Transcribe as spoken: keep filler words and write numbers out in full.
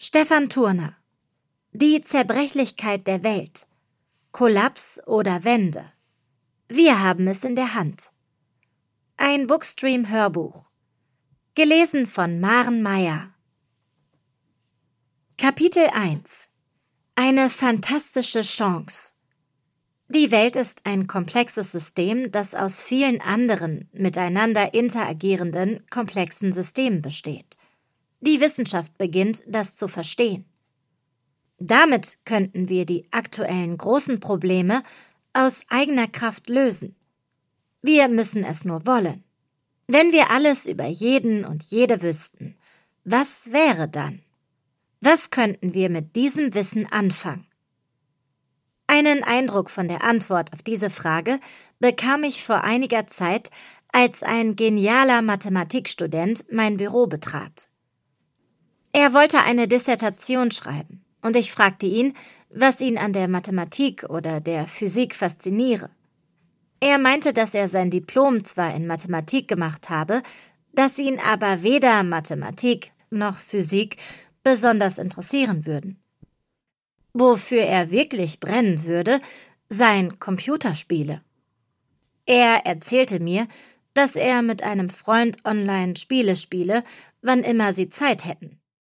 Stefan Thurner: Die Zerbrechlichkeit der Welt. Kollaps oder Wende. Wir haben es in der Hand. Ein Bookstream-Hörbuch. Gelesen von Maren Meyer. Kapitel eins. Eine fantastische Chance. Die Welt ist ein komplexes System, das aus vielen anderen, miteinander interagierenden, komplexen Systemen besteht. Die Wissenschaft beginnt, das zu verstehen. Damit könnten wir die aktuellen großen Probleme aus eigener Kraft lösen. Wir müssen es nur wollen. Wenn wir alles über jeden und jede wüssten, was wäre dann? Was könnten wir mit diesem Wissen anfangen? Einen Eindruck von der Antwort auf diese Frage bekam ich vor einiger Zeit, als ein genialer Mathematikstudent mein Büro betrat. Er wollte eine Dissertation schreiben, und ich fragte ihn, was ihn an der Mathematik oder der Physik fasziniere. Er meinte, dass er sein Diplom zwar in Mathematik gemacht habe, dass ihn aber weder Mathematik noch Physik besonders interessieren würden. Wofür er wirklich brennen würde, seien Computerspiele. Er erzählte mir, dass er mit einem Freund online Spiele spiele, wann immer sie Zeit hätten.